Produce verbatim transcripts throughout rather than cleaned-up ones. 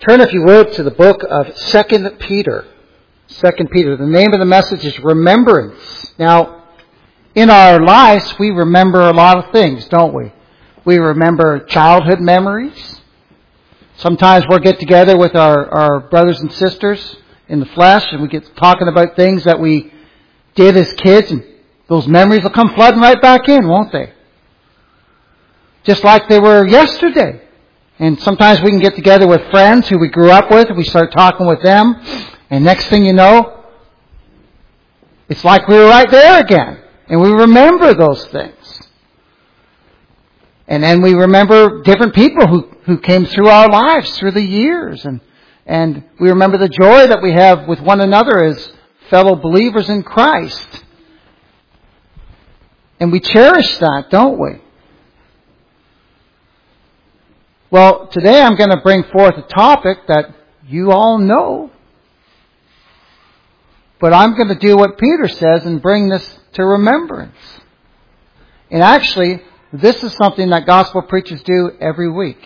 Turn, if you would, to the book of Second Peter. Second Peter. The name of the message is Remembrance. Now, in our lives, we remember a lot of things, don't we? We remember childhood memories. Sometimes we'll get together with our, our brothers and sisters in the flesh, and we get talking about things that we did as kids, and those memories will come flooding right back in, won't they? Just like they were yesterday. And sometimes we can get together with friends who we grew up with, and we start talking with them, and next thing you know, it's like we were right there again. And we remember those things. And then we remember different people who, who came through our lives through the years. And, and we remember the joy that we have with one another as fellow believers in Christ. And we cherish that, don't we? Well, today I'm going to bring forth a topic that you all know. But I'm going to do what Peter says and bring this to remembrance. And actually, this is something that gospel preachers do every week.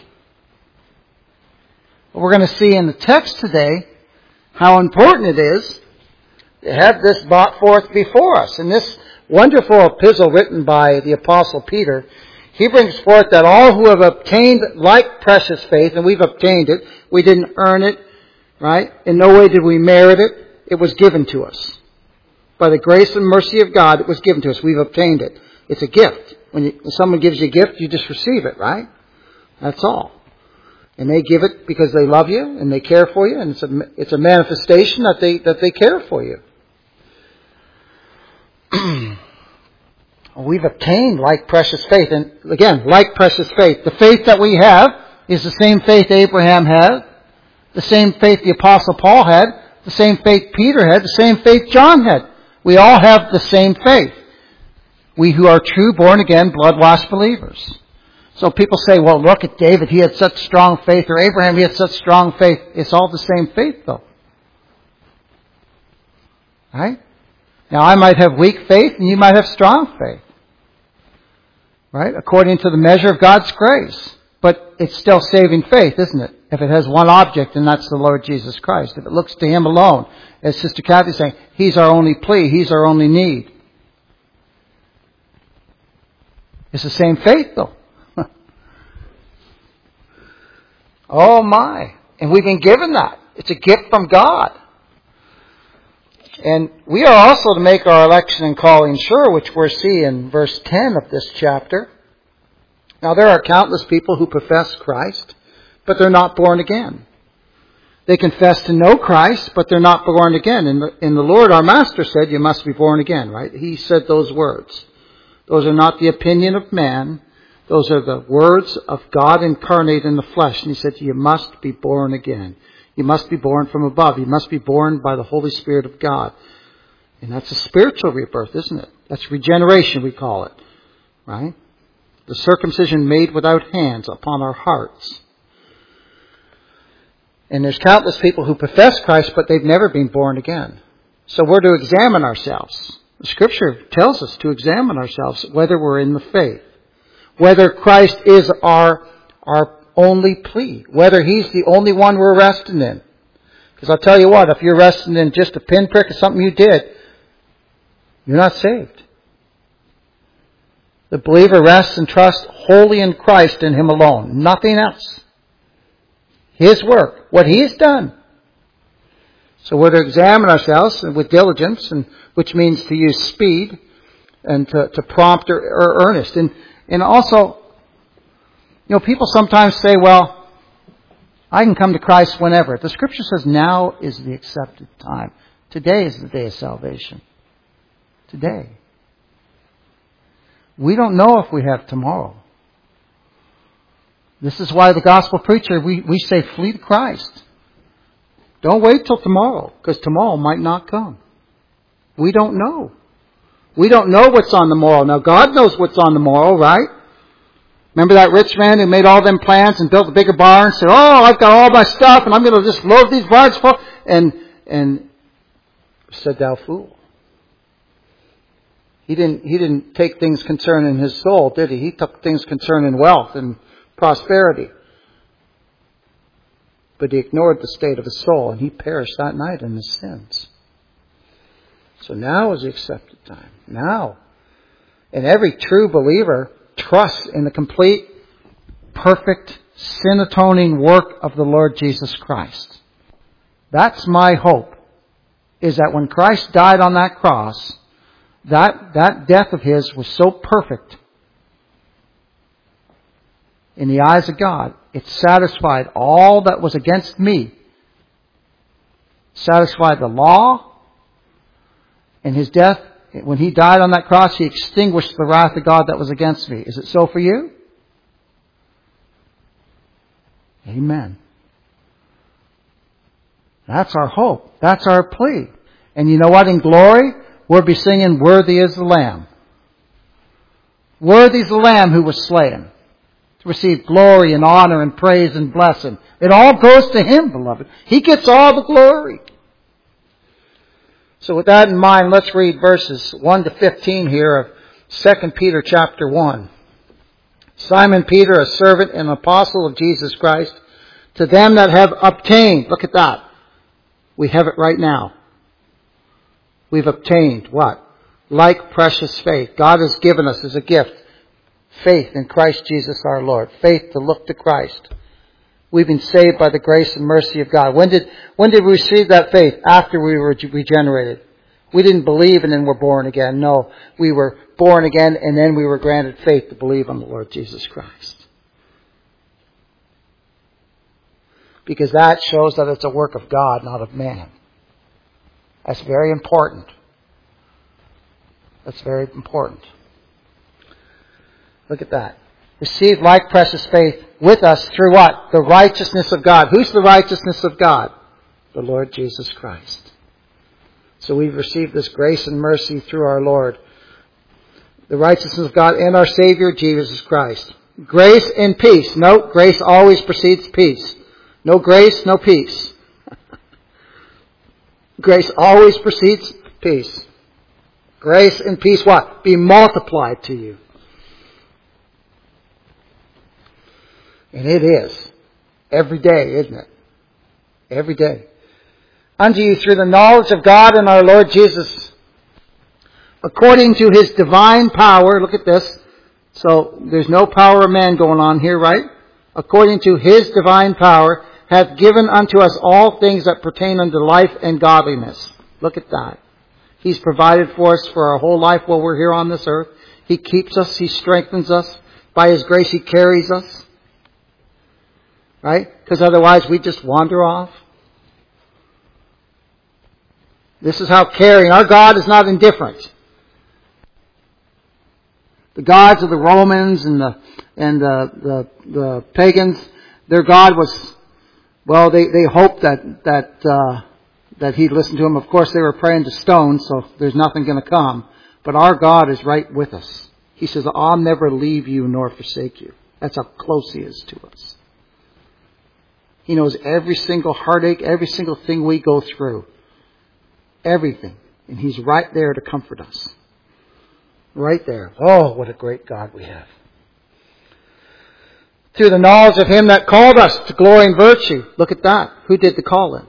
But we're going to see in the text today how important it is to have this brought forth before us. In this wonderful epistle written by the Apostle Peter, he brings forth that all who have obtained like precious faith, and we've obtained it, we didn't earn it, right? In no way did we merit it. It was given to us. By the grace and mercy of God, it was given to us. We've obtained it. It's a gift. When, you, when someone gives you a gift, you just receive it, right? That's all. And they give it because they love you and they care for you, and it's a, it's a manifestation that they, that they care for you. We've obtained like precious faith. And again, like precious faith. The faith that we have is the same faith Abraham had, the same faith the Apostle Paul had, the same faith Peter had, the same faith John had. We all have the same faith. We who are true, born again, blood-washed believers. So people say, well, look at David, he had such strong faith, or Abraham, he had such strong faith. It's all the same faith, though. Right? Now, I might have weak faith, and you might have strong faith. Right? According to the measure of God's grace. But it's still saving faith, isn't it? If it has one object, and that's the Lord Jesus Christ. If it looks to Him alone, as Sister Kathy is saying, He's our only plea, He's our only need. It's the same faith, though. Oh my. And we've been given that. It's a gift from God. And we are also to make our election and calling sure, which we'll see in verse ten of this chapter. Now, there are countless people who profess Christ, but they're not born again. They confess to know Christ, but they're not born again. In the, in the Lord, our Master said, you must be born again, right? He said those words. Those are not the opinion of man. Those are the words of God incarnate in the flesh. And He said, you must be born again. You must be born from above. You must be born by the Holy Spirit of God. And that's a spiritual rebirth, isn't it? That's regeneration, we call it. Right? The circumcision made without hands upon our hearts. And there's countless people who profess Christ, but they've never been born again. So we're to examine ourselves. The Scripture tells us to examine ourselves whether we're in the faith. Whether Christ is our, our only plea. Whether He's the only one we're resting in. Because I'll tell you what, if you're resting in just a pinprick of something you did, you're not saved. The believer rests and trusts wholly in Christ and Him alone. Nothing else. His work. What He's done. So we're to examine ourselves with diligence, and which means to use speed and to, to prompt or, or earnest. And, and also, you know, people sometimes say, well, I can come to Christ whenever. The Scripture says now is the accepted time. Today is the day of salvation. Today. We don't know if we have tomorrow. This is why the gospel preacher, we, we say flee to Christ. Don't wait till tomorrow, because tomorrow might not come. We don't know. We don't know what's on the morrow. Now, God knows what's on the morrow, right? Remember that rich man who made all them plans and built a bigger barn and said, oh, I've got all my stuff and I'm going to just load these barns full. And, and said, thou fool. He didn't, he didn't take things concerning his soul, did he? He took things concerning wealth and prosperity. But he ignored the state of his soul, and he perished that night in his sins. So now is the accepted time. Now. And every true believer trusts in the complete, perfect, sin-atoning work of the Lord Jesus Christ. That's my hope, is that when Christ died on that cross, that, that death of his was so perfect in the eyes of God, it satisfied all that was against me. Satisfied the law, and his death, when he died on that cross, he extinguished the wrath of God that was against me. Is it so for you? Amen. That's our hope. That's our plea. And you know what? In glory, we'll be singing, "Worthy is the Lamb." Worthy is the Lamb who was slain to receive glory and honor and praise and blessing. It all goes to him, beloved. He gets all the glory. So with that in mind, let's read verses one to fifteen here of Second Peter chapter one. Simon Peter, a servant and apostle of Jesus Christ, to them that have obtained, look at that. We have it right now. We've obtained what? Like precious faith. God has given us as a gift faith in Christ Jesus our Lord. Faith to look to Christ. We've been saved by the grace and mercy of God. When did, when did we receive that faith? After we were regenerated. We didn't believe and then were born again. No, we were born again and then we were granted faith to believe on the Lord Jesus Christ. Because that shows that it's a work of God, not of man. That's very important. That's very important. Look at that. Received like precious faith with us through what? The righteousness of God. Who's the righteousness of God? The Lord Jesus Christ. So we've received this grace and mercy through our Lord. The righteousness of God and our Savior, Jesus Christ. Grace and peace. Note, grace always precedes peace. No grace, no peace. Grace always precedes peace. Grace and peace what? Be multiplied to you. And it is. Every day, isn't it? Every day. Unto you through the knowledge of God and our Lord Jesus, according to his divine power. Look at this. So there's no power of man going on here, right? According to his divine power, hath given unto us all things that pertain unto life and godliness. Look at that. He's provided for us for our whole life while we're here on this earth. He keeps us. He strengthens us. By his grace, he carries us. Right? Because otherwise we just wander off. This is how caring. Our God is not indifferent. The gods of the Romans and the and the the, the pagans, their God was, well, they, they hoped that that uh, that he'd listen to them. Of course, they were praying to stones, so there's nothing going to come. But our God is right with us. He says, "I'll never leave you nor forsake you." That's how close he is to us. He knows every single heartache, every single thing we go through. Everything. And he's right there to comfort us. Right there. Oh, what a great God we have. Through the knowledge of him that called us to glory and virtue. Look at that. Who did the calling?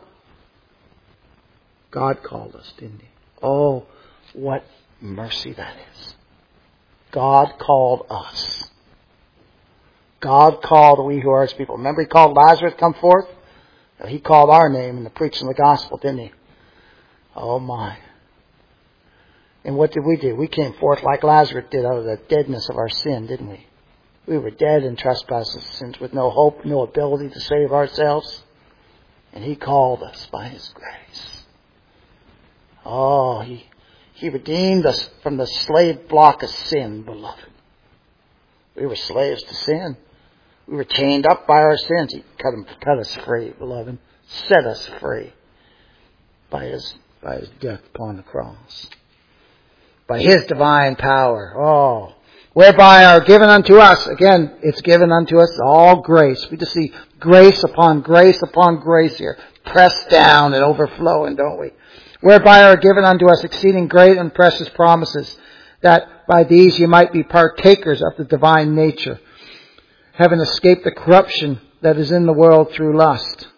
God called us, didn't he? Oh, what mercy that is. God called us. God called we who are his people. Remember he called Lazarus, come forth? He called our name in the preaching of the gospel, didn't he? Oh my. And what did we do? We came forth like Lazarus did out of the deadness of our sin, didn't we? We were dead in trespasses and sins with no hope, no ability to save ourselves. And he called us by his grace. Oh, he, he redeemed us from the slave block of sin, beloved. We were slaves to sin. We were chained up by our sins. He cut, them, cut us free, beloved. Set us free by his, by his death upon the cross. By his divine power. Oh, whereby are given unto us. Again, it's given unto us all grace. We just see grace upon grace upon grace here. Pressed down and overflowing, don't we? Whereby are given unto us exceeding great and precious promises, that by these you might be partakers of the divine nature, having escaped the corruption that is in the world through lust.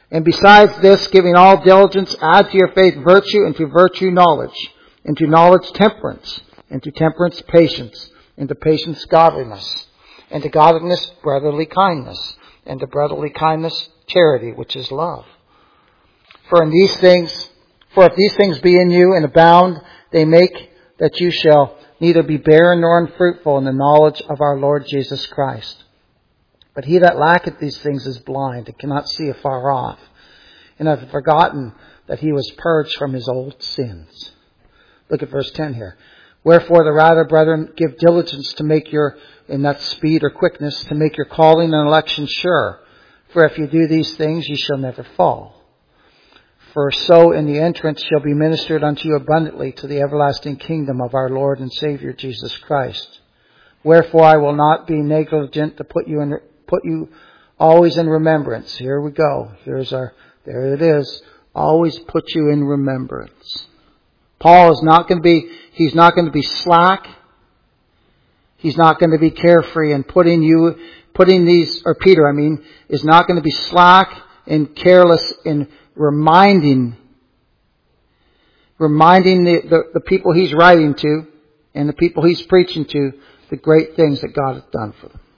And besides this, giving all diligence, add to your faith virtue, and to virtue knowledge, and to knowledge temperance, and to temperance patience, and to patience godliness, and to godliness brotherly kindness, and to brotherly kindness charity, which is love. For in these things, for if these things be in you and abound, they make that you shall neither be barren nor unfruitful in the knowledge of our Lord Jesus Christ. But he that lacketh these things is blind, and cannot see afar off, and hath forgotten that he was purged from his old sins. Look at verse ten here. Wherefore the rather, brethren, give diligence to make your, in that speed or quickness, to make your calling and election sure. For if you do these things, ye shall never fall. For so in the entrance shall be ministered unto you abundantly to the everlasting kingdom of our Lord and Savior Jesus Christ. Wherefore I will not be negligent to put you in, put you always in remembrance. Here we go. Here's our, there it is. Always put you in remembrance. Paul is not going to be, he's not going to be slack. He's not going to be carefree in putting you, putting these, or Peter, I mean, is not going to be slack and careless in reminding, reminding the, the, the people he's writing to and the people he's preaching to the great things that God has done for them.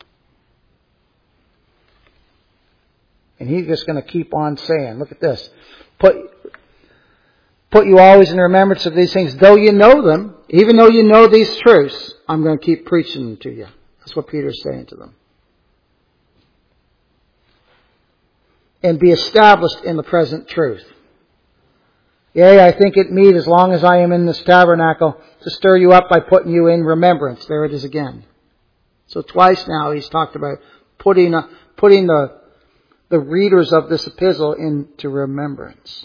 And he's just going to keep on saying, look at this. Put, put you always in remembrance of these things, though you know them, even though you know these truths, I'm going to keep preaching them to you. That's what Peter's saying to them. And be established in the present truth. Yea, I think it meet, as long as I am in this tabernacle, to stir you up by putting you in remembrance. There it is again. So twice now he's talked about putting, uh, putting the, the readers of this epistle into remembrance.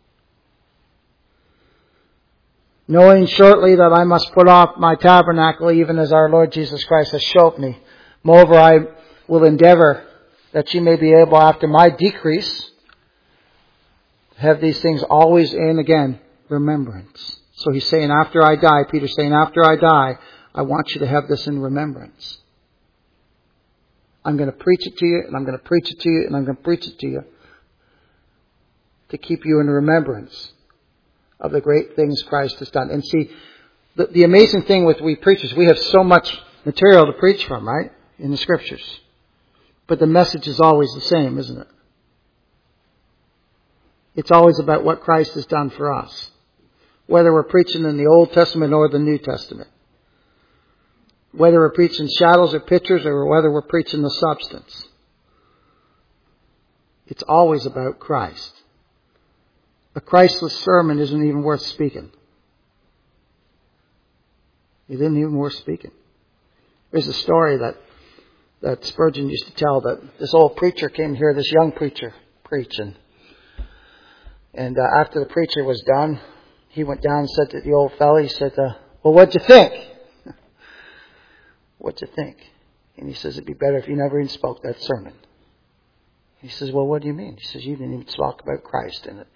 Knowing shortly that I must put off my tabernacle, even as our Lord Jesus Christ has showed me. Moreover, I will endeavor that you may be able, after my decrease, to have these things always in, again, remembrance. So he's saying, after I die, Peter's saying, after I die, I want you to have this in remembrance. I'm going to preach it to you, and I'm going to preach it to you, and I'm going to preach it to you to keep you in remembrance of the great things Christ has done. And see, the, the amazing thing with we preachers, we have so much material to preach from, right? In the Scriptures. But the message is always the same, isn't it? It's always about what Christ has done for us. Whether we're preaching in the Old Testament or the New Testament. Whether we're preaching shadows or pictures, or whether we're preaching the substance. It's always about Christ. A Christless sermon isn't even worth speaking. It isn't even worth speaking. There's a story that, that Spurgeon used to tell, that this old preacher came here, this young preacher, preaching. And uh, after the preacher was done, he went down and said to the old fellow, he said, uh, well, what'd you think? What'd you think? And he says, it'd be better if you never even spoke that sermon. He says, well, what do you mean? He says, you didn't even talk about Christ in it.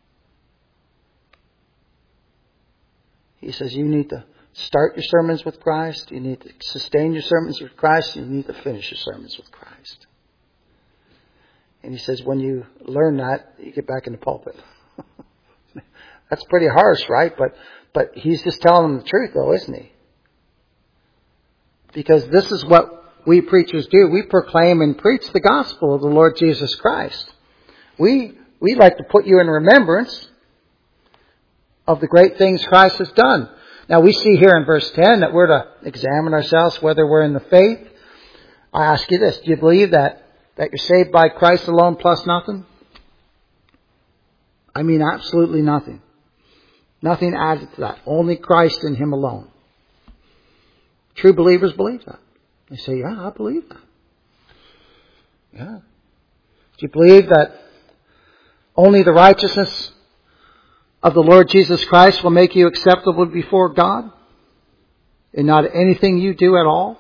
He says, you need to start your sermons with Christ. You need to sustain your sermons with Christ. You need to finish your sermons with Christ. And he says, when you learn that, you get back in the pulpit. That's pretty harsh, right? But, but he's just telling them the truth, though, isn't he? Because this is what we preachers do. We proclaim and preach the gospel of the Lord Jesus Christ. We, we like to put you in remembrance of the great things Christ has done. Now we see here in verse ten that we're to examine ourselves whether we're in the faith. I ask you this, do you believe that, that you're saved by Christ alone plus nothing? I mean absolutely nothing. Nothing added to that. Only Christ and Him alone. True believers believe that. They say, yeah, I believe that. Yeah. Do you believe that only the righteousness of the Lord Jesus Christ will make you acceptable before God? And not anything you do at all?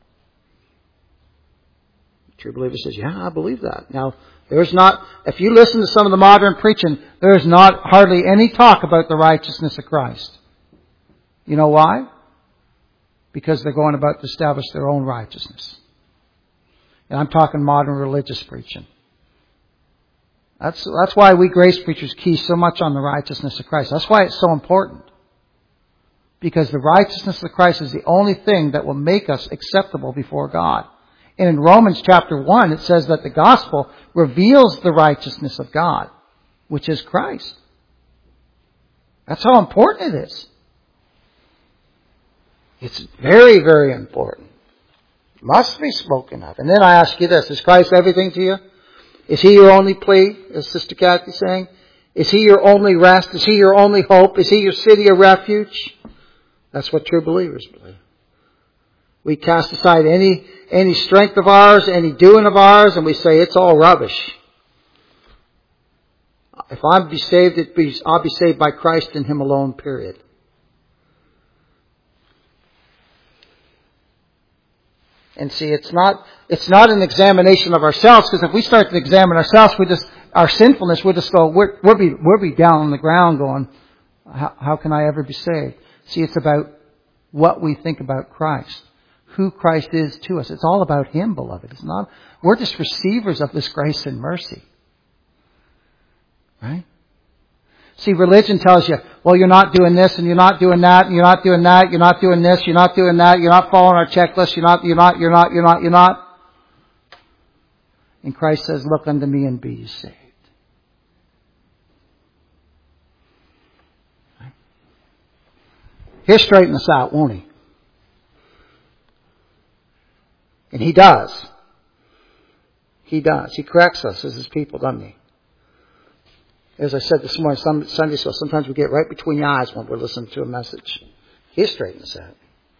The true believer says, yeah, I believe that. Now, there's not, if you listen to some of the modern preaching, there's not hardly any talk about the righteousness of Christ. You know why? Because they're going about to establish their own righteousness. And I'm talking modern religious preaching. That's, that's why we grace preachers key so much on the righteousness of Christ. That's why it's so important. Because the righteousness of Christ is the only thing that will make us acceptable before God. And in Romans chapter one, it says that the gospel reveals the righteousness of God, which is Christ. That's how important it is. It's very, very important. Must be spoken of. And then I ask you this, is Christ everything to you? Is He your only plea, as Sister Kathy's saying? Is He your only rest? Is He your only hope? Is He your city of refuge? That's what true believers believe. We cast aside any, any strength of ours, any doing of ours, and we say it's all rubbish. If I'm be saved, it be, I'll be saved by Christ and Him alone, period. And see, it's not, it's not an examination of ourselves, because if we start to examine ourselves, we just, our sinfulness, we just go, we're, we'll be, we'll be down on the ground going, how, how can I ever be saved? See, it's about what we think about Christ. Who Christ is to us. It's all about Him, beloved. It's not, we're just receivers of this grace and mercy. Right? See, religion tells you, well, you're not doing this and you're not doing that and you're not doing that, you're not doing this, you're not doing that, you're not following our checklist, you're not, you're not, you're not, you're not, you're not. And Christ says, look unto me and be ye saved. Right? He'll straighten us out, won't He? And He does. He does. He corrects us as His people, doesn't He? As I said this morning, some Sunday school, sometimes we get right between the eyes when we're listening to a message. He straightens that.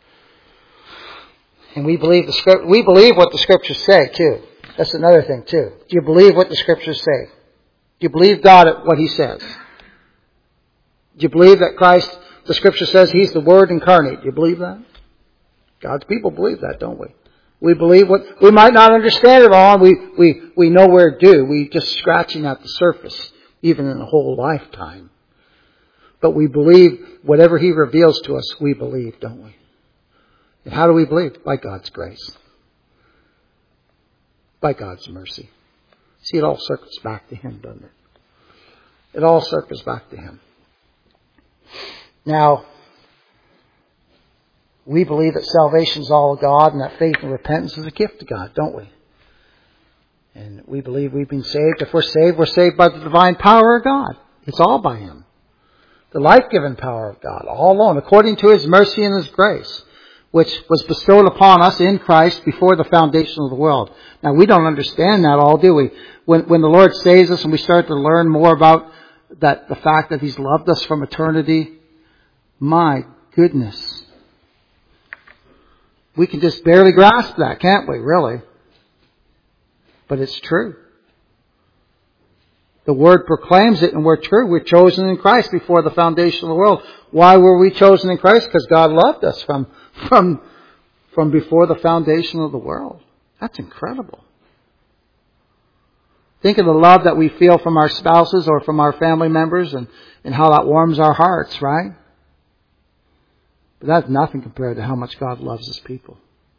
And we believe the script. We believe what the Scriptures say too. That's another thing too. Do you believe what the Scriptures say? Do you believe God at what He says? Do you believe that Christ, the Scripture says He's the Word incarnate? Do you believe that? God's people believe that, don't we? We believe what we might not understand it all. And we we we know where due. We just scratching at the surface. Even in a whole lifetime. But we believe whatever He reveals to us, we believe, don't we? And how do we believe? By God's grace. By God's mercy. See, it all circles back to Him, doesn't it? It all circles back to Him. Now, we believe that salvation is all of God and that faith and repentance is a gift of God, don't we? And we believe we've been saved. If we're saved, we're saved by the divine power of God. It's all by Him. The life-giving power of God, all alone, according to His mercy and His grace, which was bestowed upon us in Christ before the foundation of the world. Now, we don't understand that all, do we? When, when the Lord saves us and we start to learn more about that, the fact that He's loved us from eternity, my goodness. We can just barely grasp that, can't we, really? But it's true. The Word proclaims it and we're true. We're chosen in Christ before the foundation of the world. Why were we chosen in Christ? Because God loved us from, from, from before the foundation of the world. That's incredible. Think of the love that we feel from our spouses or from our family members and, and how that warms our hearts, right? But that's nothing compared to how much God loves His people.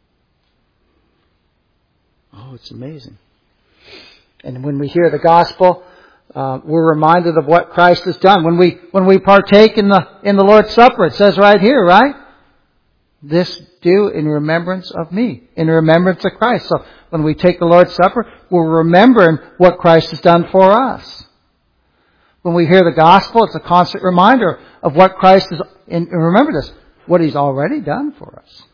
Oh, it's amazing. And when we hear the gospel, uh, we're reminded of what Christ has done. When we when we partake in the in the Lord's Supper, it says right here, right? This do in remembrance of me, in remembrance of Christ. So when we take the Lord's Supper, we're remembering what Christ has done for us. When we hear the gospel, it's a constant reminder of what Christ is. And remember this, what He's already done for us.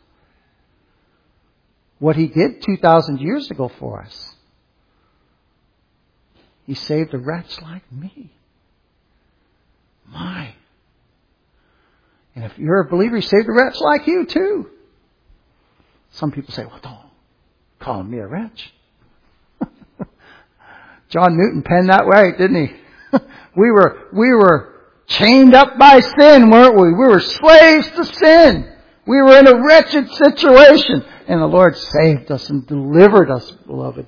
What He did two thousand years ago for us. He saved a wretch like me. My. And if you're a believer, He saved a wretch like you too. Some people say, well, don't call me a wretch. John Newton penned that way, didn't he? we were, we were chained up by sin, weren't we? We were slaves to sin. We were in a wretched situation. And the Lord saved us and delivered us, beloved.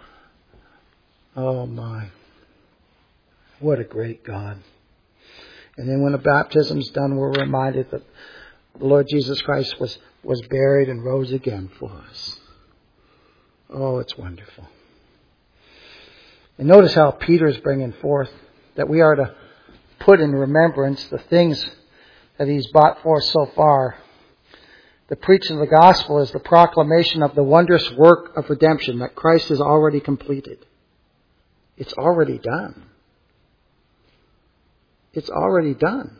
Oh my. What a great God. And then when the baptism's done, we're reminded that the Lord Jesus Christ was, was buried and rose again for us. Oh, it's wonderful. And notice how Peter is bringing forth that we are to put in remembrance the things that he's brought forth so far. The preaching of the gospel is the proclamation of the wondrous work of redemption that Christ has already completed. It's already done. It's already done.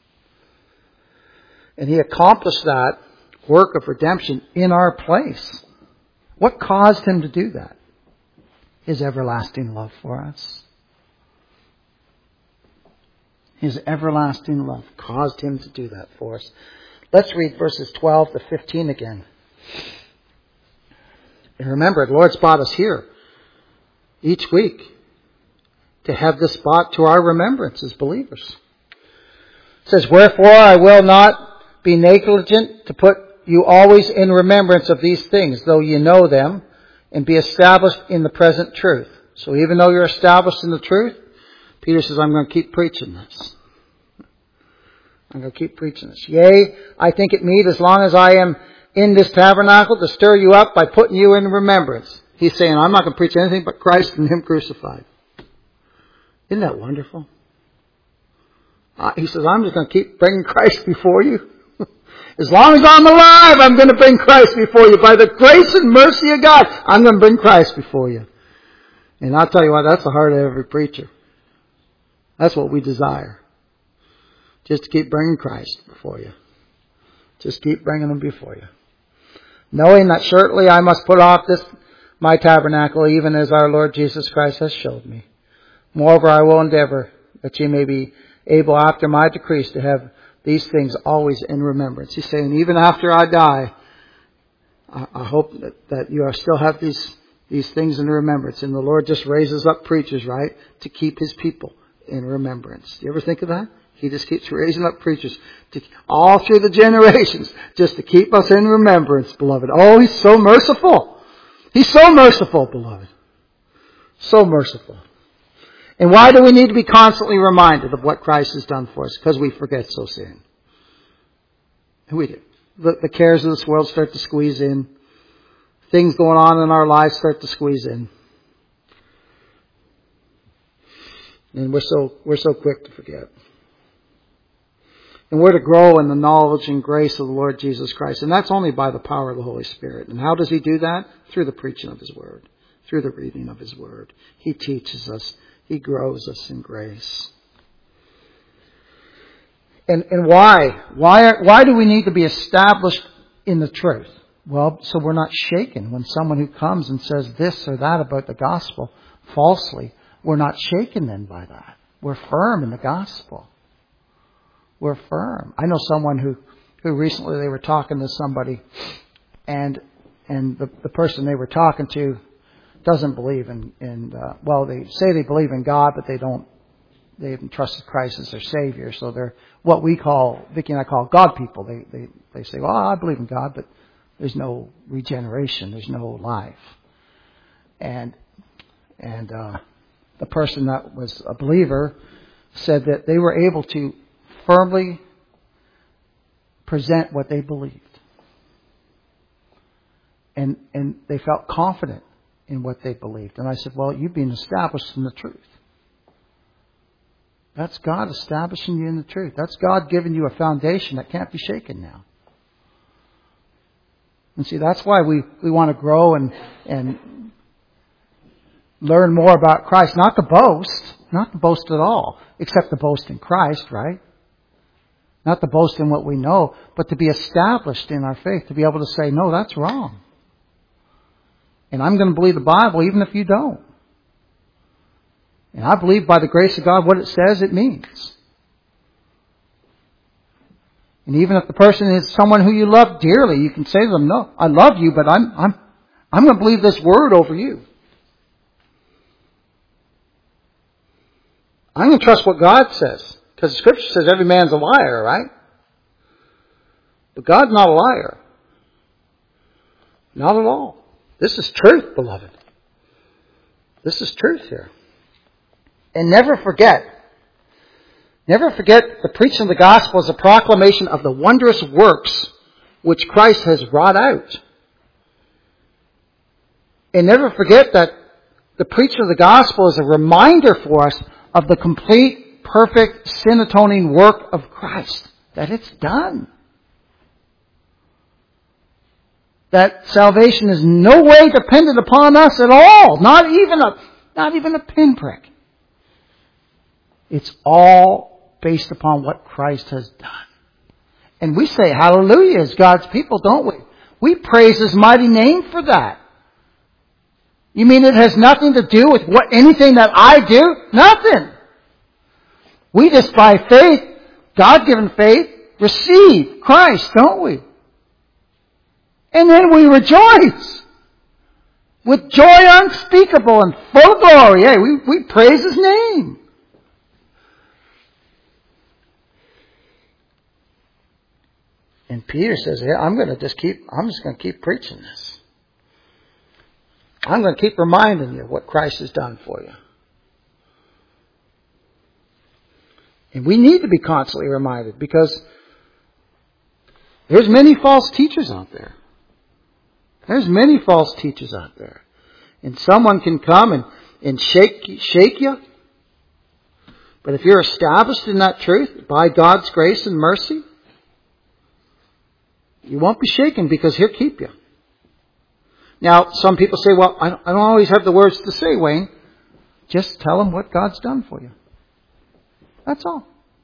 And he accomplished that work of redemption in our place. What caused him to do that? His everlasting love for us. His everlasting love caused him to do that for us. Let's read verses twelve to fifteen again. And remember, the Lord's brought us here each week to have this brought to our remembrance as believers. It says, "Wherefore I will not be negligent to put you always in remembrance of these things, though you know them, and be established in the present truth." So even though you're established in the truth, Peter says, I'm going to keep preaching this. I'm going to keep preaching this. "Yea, I think it meet, as long as I am in this tabernacle, to stir you up by putting you in remembrance." He's saying, I'm not going to preach anything but Christ and Him crucified. Isn't that wonderful? Uh, he says, I'm just going to keep bringing Christ before you. As long as I'm alive, I'm going to bring Christ before you. By the grace and mercy of God, I'm going to bring Christ before you. And I'll tell you what, that's the heart of every preacher. That's what we desire. Just to keep bringing Christ before you. Just keep bringing Him before you. "Knowing that shortly I must put off this my tabernacle, even as our Lord Jesus Christ has showed me. Moreover, I will endeavor that ye may be able after my decrease to have these things always in remembrance." He's saying, even after I die, I, I hope that, that you are still have these, these things in remembrance. And the Lord just raises up preachers, right, to keep His people in remembrance. Do you ever think of that? He just keeps raising up preachers to, all through the generations, just to keep us in remembrance, beloved. Oh, He's so merciful. He's so merciful, beloved. So merciful. And why do we need to be constantly reminded of what Christ has done for us? Because we forget so soon. We do. The, the cares of this world start to squeeze in. Things going on in our lives start to squeeze in. And we're so, we're so quick to forget. And we're to grow in the knowledge and grace of the Lord Jesus Christ. And that's only by the power of the Holy Spirit. And how does He do that? Through the preaching of His Word. Through the reading of His Word. He teaches us. He grows us in grace. And, and why? Why, are, why do we need to be established in the truth? Well, so we're not shaken when someone who comes and says this or that about the gospel falsely. We're not shaken then by that. We're firm in the gospel. We're firm. I know someone who, who recently they were talking to somebody, and and the, the person they were talking to doesn't believe in, in uh, well, they say they believe in God, but they don't, they haven't trusted Christ as their Savior. So they're what we call, Vicki and I call God people. They, they, they say, well, I believe in God, but there's no regeneration. There's no life. And, and, uh, the person that was a believer said that they were able to firmly present what they believed. And, and they felt confident in what they believed. And I said, well, you've been established in the truth. That's God establishing you in the truth. That's God giving you a foundation that can't be shaken now. And see, that's why we, we want to grow and, and learn more about Christ. Not to boast. Not to boast at all. Except to boast in Christ, right? Not to boast in what we know, but to be established in our faith. To be able to say, no, that's wrong. And I'm going to believe the Bible even if you don't. And I believe by the grace of God what it says it means. And even if the person is someone who you love dearly, you can say to them, no, I love you, but I'm I'm I'm going to believe this word over you. I'm going to trust what God says. Because the Scripture says every man's a liar, right? But God's not a liar. Not at all. This is truth, beloved. This is truth here. And never forget, never forget the preaching of the gospel is a proclamation of the wondrous works which Christ has wrought out. And never forget that the preaching of the gospel is a reminder for us of the complete, perfect, sin-atoning work of Christ. That it's done. That salvation is no way dependent upon us at all. Not even a, not even a pinprick. It's all based upon what Christ has done. And we say hallelujah as God's people, don't we? We praise His mighty name for that. You mean it has nothing to do with what anything that I do? Nothing. We just by faith, God-given faith, receive Christ, don't we? And then we rejoice with joy unspeakable and full of glory. Hey, we, we praise His name. And Peter says, yeah, I'm going to just keep, I'm just going to keep preaching this. I'm going to keep reminding you of what Christ has done for you. And we need to be constantly reminded because there's many false teachers out there. There's many false teachers out there. And someone can come and, and shake, shake you. But if you're established in that truth by God's grace and mercy, you won't be shaken because He'll keep you. Now, some people say, well, I don't always have the words to say, Wayne. Just tell them what God's done for you. That's all.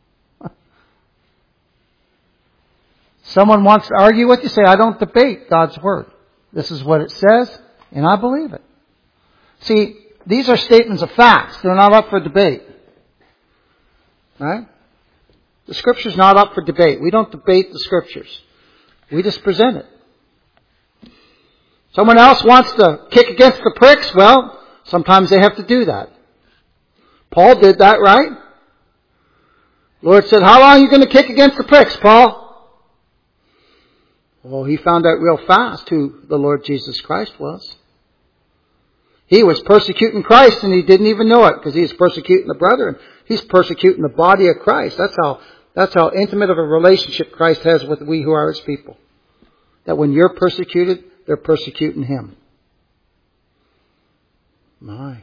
Someone wants to argue with you, say, I don't debate God's Word. This is what it says, and I believe it. See, these are statements of facts. They're not up for debate. Right? The Scripture's not up for debate. We don't debate the Scriptures. We just present it. Someone else wants to kick against the pricks. Well, sometimes they have to do that. Paul did that, right? Lord said, how long are you going to kick against the pricks, Paul? Well, he found out real fast who the Lord Jesus Christ was. He was persecuting Christ and he didn't even know it because he was persecuting the brethren. He's persecuting the body of Christ. That's how, that's how intimate of a relationship Christ has with we who are His people. That when you're persecuted, they're persecuting Him. My.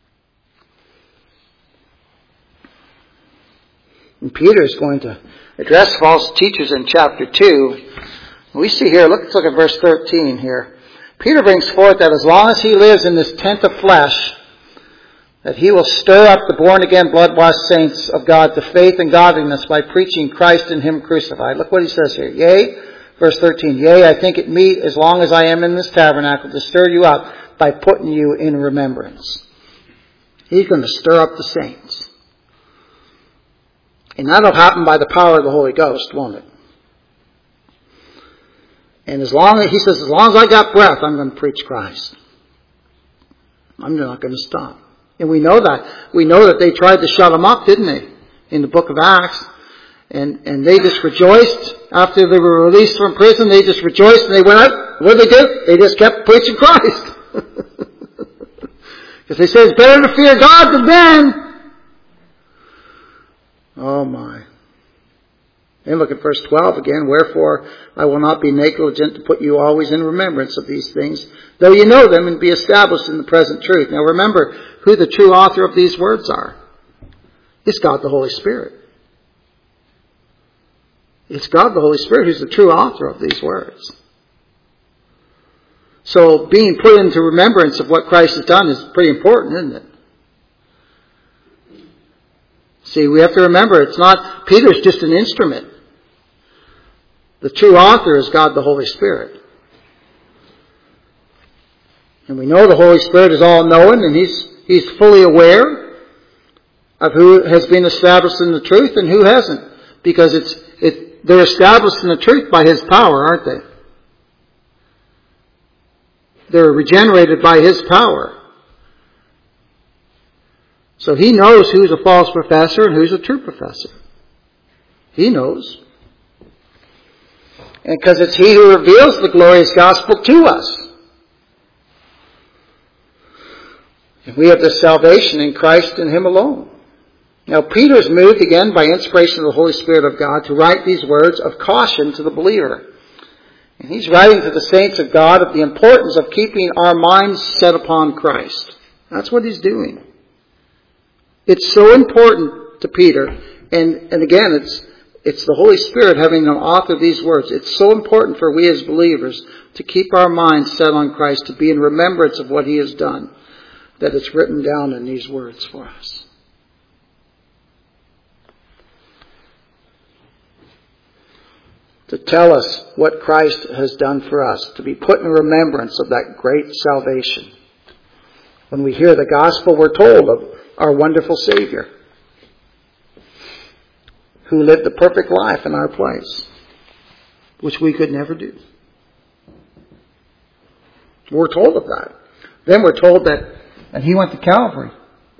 And Peter is going to address false teachers in chapter two. We see here, let's look at verse thirteen here. Peter brings forth that as long as he lives in this tent of flesh, that he will stir up the born-again, blood-washed saints of God to faith and godliness by preaching Christ and Him crucified. Look what he says here. Yea, verse thirteen, yea, I think it meet as long as I am in this tabernacle to stir you up by putting you in remembrance. He's going to stir up the saints. And that'll happen by the power of the Holy Ghost, won't it? And as long as, he says, as long as I got breath, I'm going to preach Christ. I'm not going to stop. And we know that. We know that they tried to shut him up, didn't they? In the book of Acts. And, and they just rejoiced after they were released from prison. They just rejoiced and they went out. What did they do? They just kept preaching Christ. Because they say it's better to fear God than men. Oh my. And look at verse twelve again. Wherefore I will not be negligent to put you always in remembrance of these things, though you know them and be established in the present truth. Now remember who the true author of these words are. It's God the Holy Spirit. It's God the Holy Spirit who's the true author of these words. So being put into remembrance of what Christ has done is pretty important, isn't it? See, we have to remember it's not, Peter's just an instrument. The true author is God the Holy Spirit. And we know the Holy Spirit is all-knowing and He's, He's fully aware of who has been established in the truth and who hasn't. Because it's, it, they're established in the truth by His power, aren't they? They're regenerated by His power. So He knows who's a false professor and who's a true professor. He knows. And because it's He who reveals the glorious gospel to us. And we have this salvation in Christ and Him alone. Now Peter's moved again by inspiration of the Holy Spirit of God to write these words of caution to the believer. And he's writing to the saints of God of the importance of keeping our minds set upon Christ. That's what he's doing. It's so important to Peter. And, and again, it's, it's the Holy Spirit having authored these words. It's so important for we as believers to keep our minds set on Christ, to be in remembrance of what he has done, that it's written down in these words for us. To tell us what Christ has done for us, to be put in remembrance of that great salvation. When we hear the gospel, we're told of our wonderful Savior, who lived the perfect life in our place, which we could never do. We're told of that. Then we're told that, that he went to Calvary.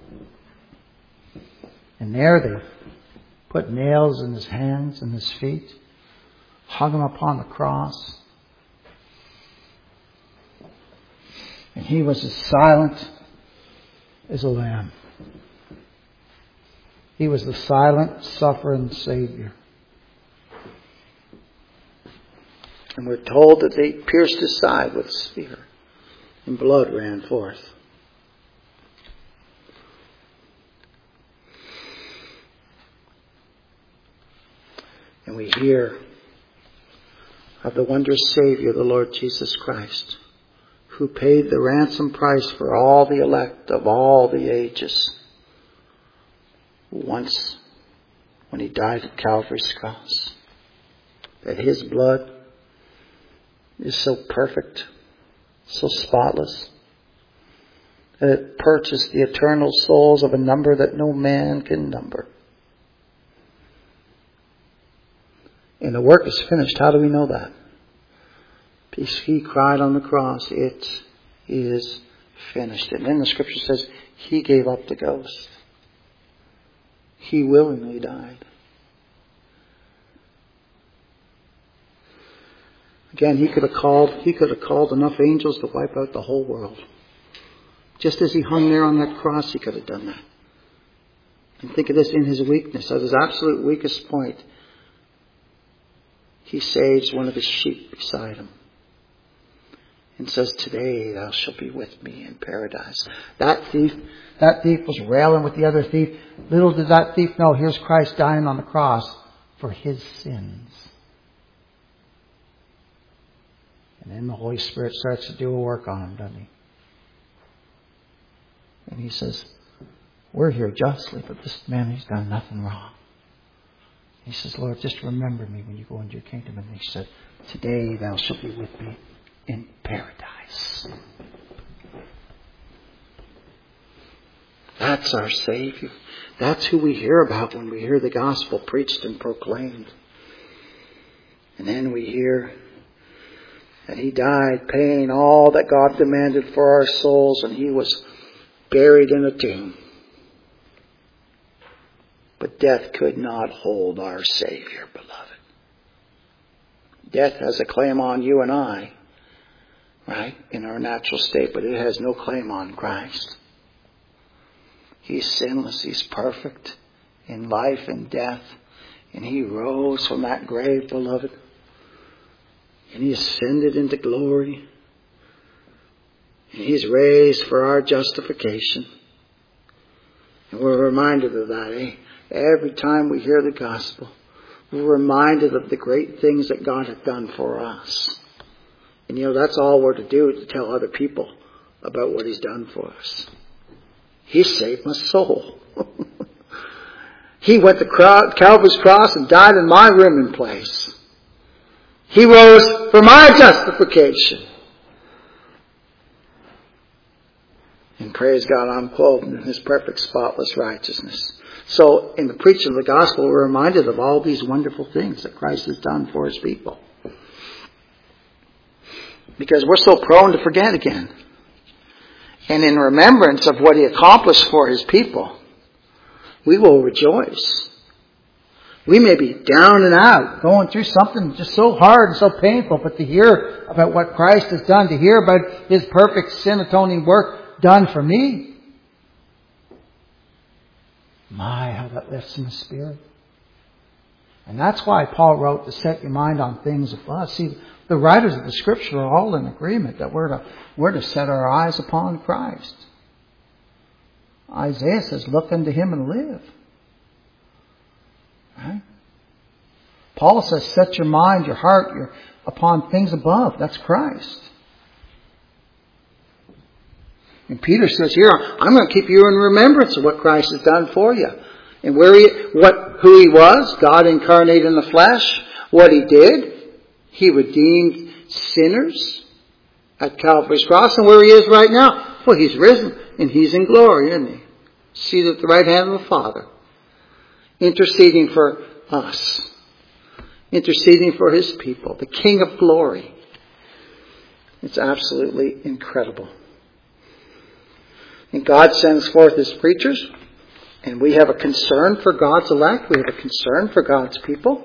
And there they put nails in his hands and his feet, hung him upon the cross. And he was as silent as a lamb. He was the silent, suffering Savior. And we're told that they pierced his side with a spear, and blood ran forth. And we hear of the wondrous Savior, the Lord Jesus Christ, who paid the ransom price for all the elect of all the ages. Once, when he died at Calvary's cross, that his blood is so perfect, so spotless, that it purchased the eternal souls of a number that no man can number. And the work is finished. How do we know that? Because he cried on the cross, it is finished. And then the scripture says he gave up the ghost. He willingly died. Again, he could have called, he could have called enough angels to wipe out the whole world. Just as he hung there on that cross, he could have done that. And think of this, in his weakness, at his absolute weakest point, he saves one of his sheep beside him and says, today thou shalt be with me in paradise. That thief, that thief was railing with the other thief. Little did that thief know, here's Christ dying on the cross for his sins. And then the Holy Spirit starts to do a work on him, doesn't he? And he says, we're here justly, but this man, he's done nothing wrong. He says, Lord, just remember me when you go into your kingdom. And he said, today thou shalt be with me in paradise. That's our Savior. That's who we hear about when we hear the gospel preached and proclaimed. And then we hear that he died paying all that God demanded for our souls, and he was buried in a tomb. But death could not hold our Savior, beloved. Death has a claim on you and I, right, in our natural state, but it has no claim on Christ. He's sinless. He's perfect in life and death. And he rose from that grave, beloved. And he ascended into glory. And he's raised for our justification. And we're reminded of that, eh? Every time we hear the gospel, we're reminded of the great things that God has done for us. And you know, that's all we're to do, to tell other people about what he's done for us. He saved my soul. He went to Calvary's cross and died in my room and place. He rose for my justification. And praise God, I'm clothed in his perfect, spotless righteousness. So in the preaching of the gospel, we're reminded of all these wonderful things that Christ has done for his people. Because we're so prone to forget again. And in remembrance of what he accomplished for his people, we will rejoice. We may be down and out, going through something just so hard and so painful, but to hear about what Christ has done, to hear about his perfect sin-atoning work done for me, my, how that lifts my spirit. And that's why Paul wrote to set your mind on things above. See, the writers of the Scripture are all in agreement that we're to, we're to set our eyes upon Christ. Isaiah says, look unto him and live. Right? Paul says, set your mind, your heart, your, upon things above. That's Christ. And Peter says here, I'm going to keep you in remembrance of what Christ has done for you. And where he, what, who he was, God incarnate in the flesh, what he did. He redeemed sinners at Calvary's cross, and where he is right now. Well, he's risen, and he's in glory, isn't he? Seated at the right hand of the Father. Interceding for us. Interceding for his people. The King of glory. It's absolutely incredible. And God sends forth his preachers, and we have a concern for God's elect. We have a concern for God's people.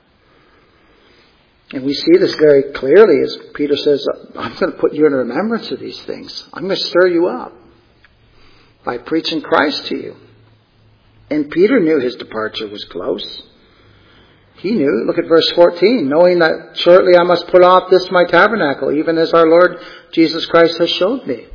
And we see this very clearly as Peter says, I'm going to put you in remembrance of these things. I'm going to stir you up by preaching Christ to you. And Peter knew his departure was close. He knew, look at verse fourteen, knowing that shortly I must put off this my tabernacle, even as our Lord Jesus Christ has showed me.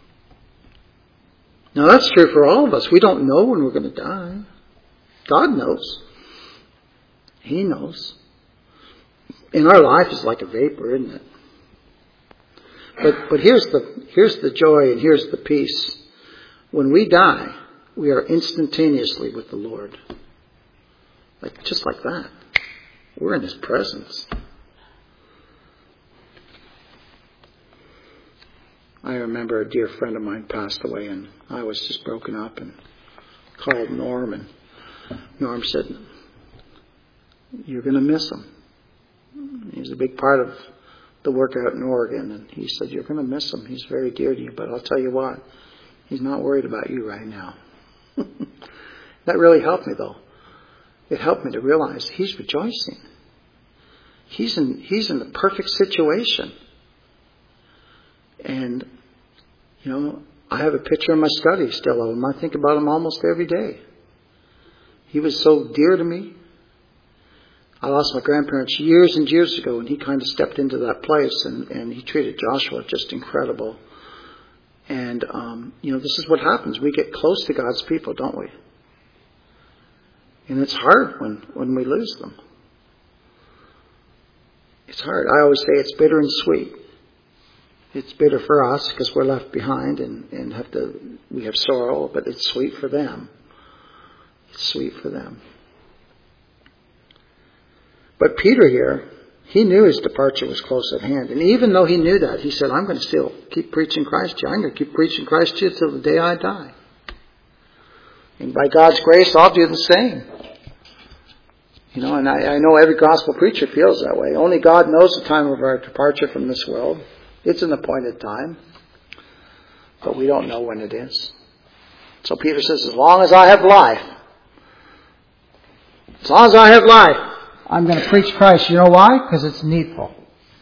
Now that's true for all of us. We don't know when we're going to die. God knows. He knows. And our life is like a vapor, isn't it? But but here's the here's the joy and here's the peace. When we die, we are instantaneously with the Lord. Like just like that. We're in his presence. I remember a dear friend of mine passed away, and I was just broken up and called Norm, and Norm said, you're going to miss him. He was a big part of the work out in Oregon, and he said, you're going to miss him. He's very dear to you, but I'll tell you what, he's not worried about you right now. That really helped me, though. It helped me to realize he's rejoicing. He's in, he's in the perfect situation. And, you know, I have a picture in my study still of him. I think about him almost every day. He was so dear to me. I lost my grandparents years and years ago, and he kind of stepped into that place, and, and he treated Joshua just incredible. And, um, you know, this is what happens. We get close to God's people, don't we? And it's hard when, when we lose them. It's hard. I always say it's bitter and sweet. It's bitter for us because we're left behind and, and have to, we have sorrow, but it's sweet for them. It's sweet for them. But Peter here, he knew his departure was close at hand. And even though he knew that, he said, I'm going to still keep preaching Christ to you. I'm going to keep preaching Christ to you till the day I die. And by God's grace, I'll do the same. You know, and I, I know every gospel preacher feels that way. Only God knows the time of our departure from this world. It's an appointed time. But we don't know when it is. So Peter says, as long as I have life, as long as I have life, I'm going to preach Christ. You know why? Because it's needful.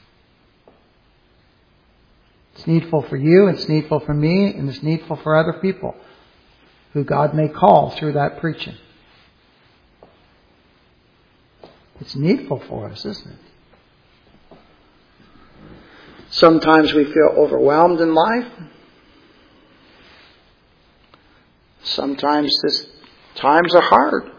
It's needful for you, it's needful for me, and it's needful for other people who God may call through that preaching. It's needful for us, isn't it? Sometimes we feel overwhelmed in life. Sometimes this, times are hard.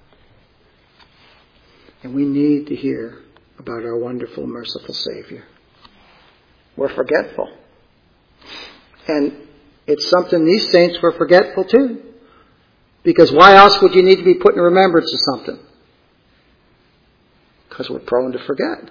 And we need to hear about our wonderful, merciful Savior. We're forgetful. And it's something these saints were forgetful too. Because why else would you need to be put in remembrance of something? Because we're prone to forget.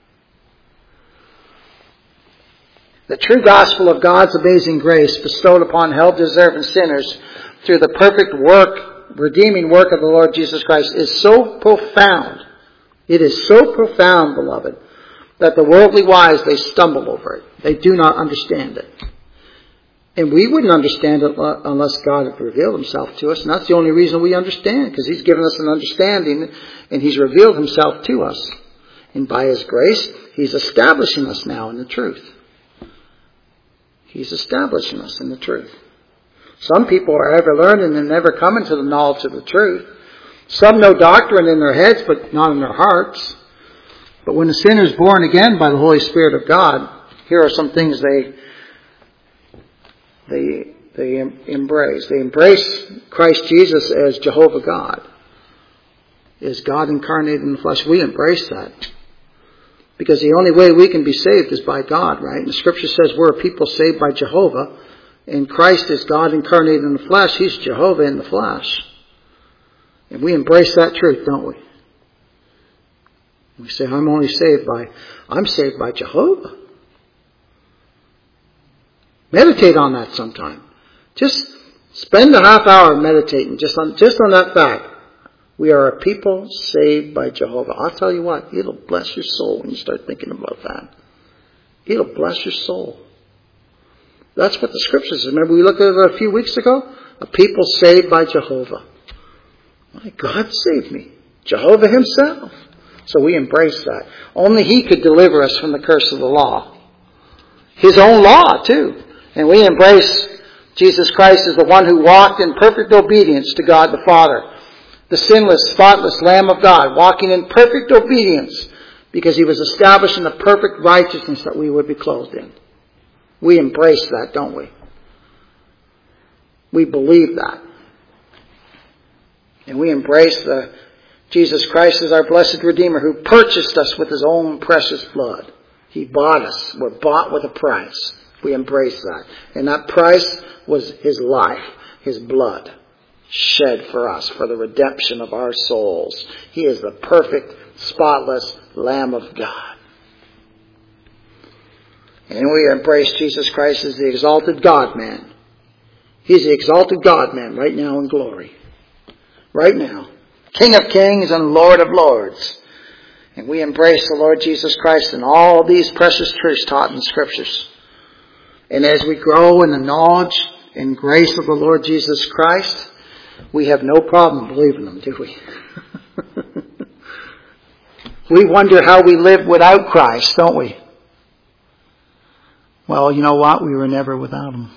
The true gospel of God's amazing grace bestowed upon hell-deserving sinners through the perfect work, redeeming work of the Lord Jesus Christ is so profound. It is so profound, beloved, that the worldly wise, they stumble over it. They do not understand it. And we wouldn't understand it unless God had revealed himself to us. And that's the only reason we understand, because he's given us an understanding and he's revealed himself to us. And by his grace, he's establishing us now in the truth. He's establishing us in the truth. Some people are ever learning and never coming to the knowledge of the truth. Some know doctrine in their heads, but not in their hearts. But when a sinner is born again by the Holy Spirit of God, here are some things they they They em- embrace. They embrace Christ Jesus as Jehovah God. As God incarnated in the flesh. We embrace that. Because the only way we can be saved is by God, right? And the scripture says we're a people saved by Jehovah. And Christ is God incarnated in the flesh. He's Jehovah in the flesh. And we embrace that truth, don't we? We say, I'm only saved by, I'm saved by Jehovah. Meditate on that sometime. Just spend a half hour meditating just on, just on that fact. We are a people saved by Jehovah. I'll tell you what, it'll bless your soul when you start thinking about that. It'll bless your soul. That's what the scripture says. Remember we looked at it a few weeks ago? A people saved by Jehovah. My God saved me. Jehovah himself. So we embrace that. Only he could deliver us from the curse of the law. His own law, too. And we embrace Jesus Christ as the one who walked in perfect obedience to God the Father. The sinless, spotless Lamb of God, walking in perfect obedience because he was establishing the perfect righteousness that we would be clothed in. We embrace that, don't we? We believe that. And we embrace the Jesus Christ as our blessed Redeemer who purchased us with his own precious blood. He bought us. We're bought with a price. We embrace that. And that price was his life, his blood, shed for us for the redemption of our souls. He is the perfect, spotless Lamb of God. And we embrace Jesus Christ as the exalted God-man. He's the exalted God-man right now in glory. Right now. King of kings and Lord of lords. And we embrace the Lord Jesus Christ and all these precious truths taught in the Scriptures. And as we grow in the knowledge and grace of the Lord Jesus Christ, we have no problem believing them, do we? We wonder how we live without Christ, don't we? Well, you know what? We were never without him.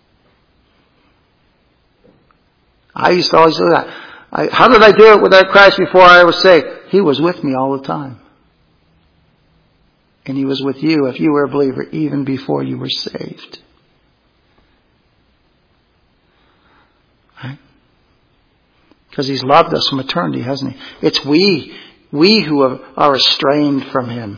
I used to always do that. I, how did I do it without Christ before I was saved? He was with me all the time. And he was with you if you were a believer even before you were saved. Right? Because he's loved us from eternity, hasn't he? It's we, we who are estranged from him.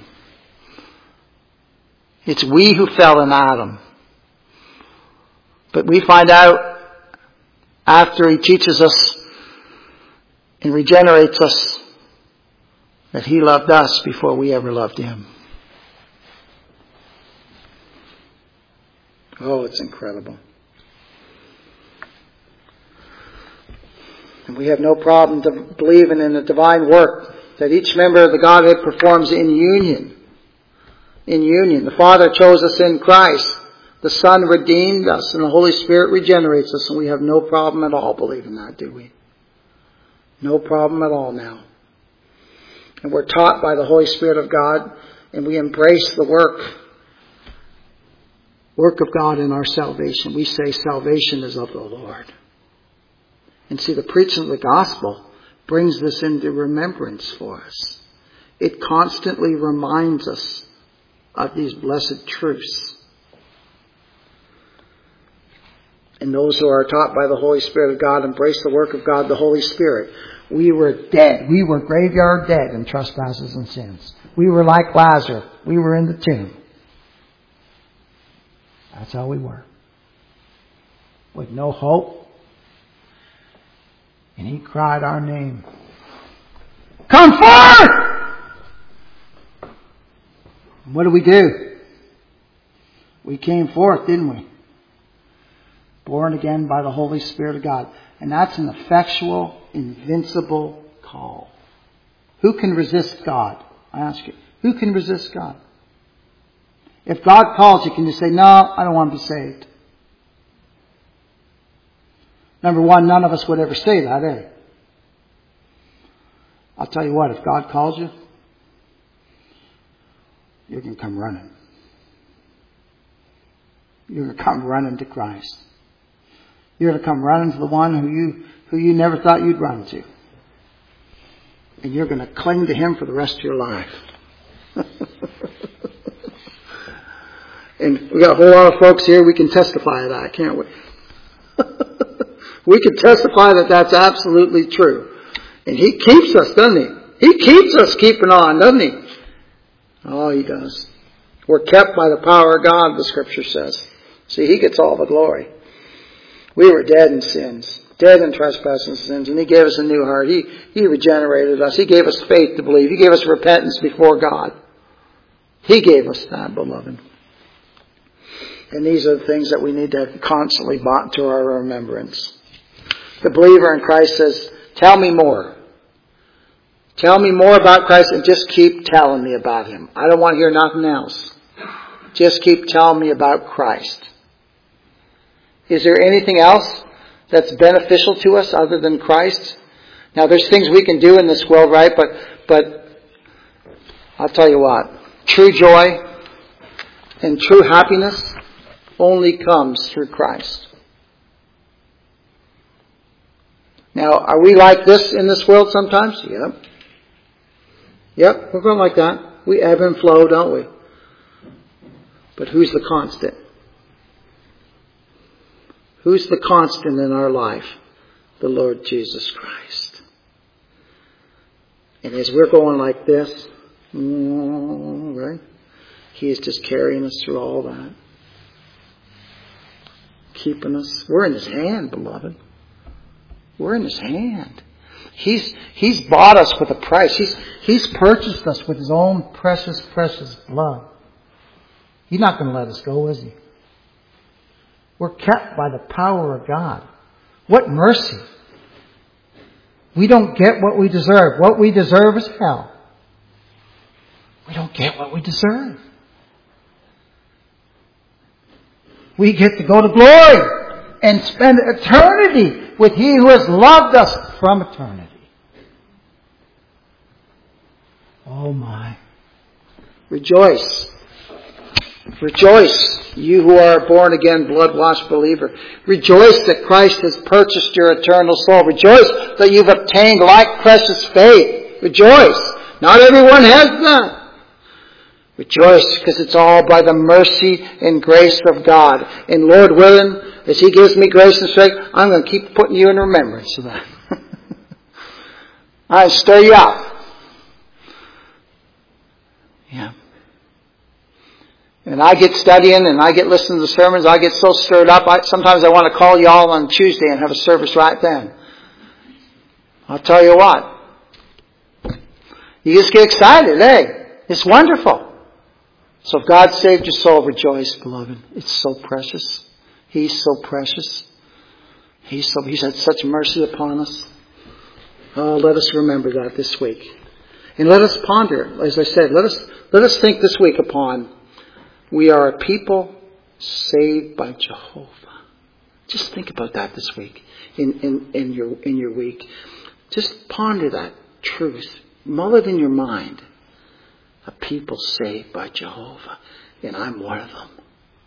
It's we who fell in Adam. But we find out after he teaches us and regenerates us that he loved us before we ever loved him. Oh, it's incredible. And we have no problem to believing in the divine work that each member of the Godhead performs in union. In union. The Father chose us in Christ. The Son redeemed us. And the Holy Spirit regenerates us. And we have no problem at all believing that, do we? No problem at all now. And we're taught by the Holy Spirit of God. And we embrace the work. Work of God in our salvation. We say salvation is of the Lord. And see, the preaching of the gospel brings this into remembrance for us. It constantly reminds us of these blessed truths. And those who are taught by the Holy Spirit of God embrace the work of God, the Holy Spirit. We were dead. We were graveyard dead in trespasses and sins. We were like Lazarus. We were in the tomb. That's how we were. With no hope. And he cried our name. Come forth! What did we do? We came forth, didn't we? Born again by the Holy Spirit of God. And that's an effectual, invincible call. Who can resist God? I ask you. Who can resist God? If God calls you, can you say, no, I don't want to be saved? Number one, none of us would ever say that, eh? I'll tell you what, if God calls you, you're going to come running. You're going to come running to Christ. You're going to come running to the one who you, who you never thought you'd run to. And you're going to cling to him for the rest of your life. And we got a whole lot of folks here, we can testify to that, can't we? We can testify that that's absolutely true. And He keeps us, doesn't He? He keeps us keeping on, doesn't He? Oh, He does. We're kept by the power of God, the Scripture says. See, He gets all the glory. We were dead in sins, dead in trespasses and sins, and He gave us a new heart. He, he regenerated us. He gave us faith to believe. He gave us repentance before God. He gave us that, beloved. And these are the things that we need to constantly brought to our remembrance. The believer in Christ says, tell me more. Tell me more about Christ and just keep telling me about Him. I don't want to hear nothing else. Just keep telling me about Christ. Is there anything else that's beneficial to us other than Christ? Now there's things we can do in this world, right? But, but I'll tell you what. True joy and true happiness only comes through Christ. Now, are we like this in this world sometimes? Yep. Yep, we're going like that. We ebb and flow, don't we? But who's the constant? Who's the constant in our life? The Lord Jesus Christ. And as we're going like this, right? He is just carrying us through all that. Keeping us. We're in His hand, beloved. We're in His hand. He's, He's bought us with a price. He's, He's purchased us with His own precious, precious blood. He's not going to let us go, is He? We're kept by the power of God. What mercy. We don't get what we deserve. What we deserve is hell. We don't get what we deserve. We get to go to glory and spend eternity with He who has loved us from eternity. Oh my. Rejoice. Rejoice, you who are a born again, blood-washed believer. Rejoice that Christ has purchased your eternal soul. Rejoice that you've obtained like precious faith. Rejoice. Not everyone has that. Rejoice because it's all by the mercy and grace of God. And Lord willing, as He gives me grace and strength, I'm going to keep putting you in remembrance of that. I stir you up. Yeah. And I get studying and I get listening to sermons. I get so stirred up. I, sometimes I want to call you all on Tuesday and have a service right then. I'll tell you what. You just get excited, eh? It's wonderful. So if God saved your soul, rejoice, beloved. It's so precious. He's so precious. He's so, He's had such mercy upon us. Oh, let us remember that this week. And let us ponder, as I said, let us, let us think this week upon, we are a people saved by Jehovah. Just think about that this week, in, in, in your, in your week. Just ponder that truth. Mull it in your mind. A people saved by Jehovah. And I'm one of them.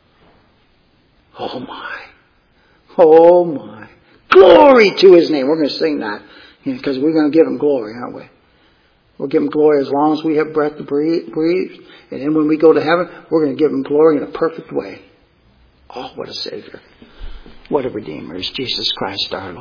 Oh my. Oh my. Glory to His name. We're going to sing that. Because you know, we're going to give Him glory, aren't we? We'll give Him glory as long as we have breath to breathe. breathe. And then when we go to heaven, we're going to give Him glory in a perfect way. Oh, what a Savior. What a Redeemer is Jesus Christ our Lord.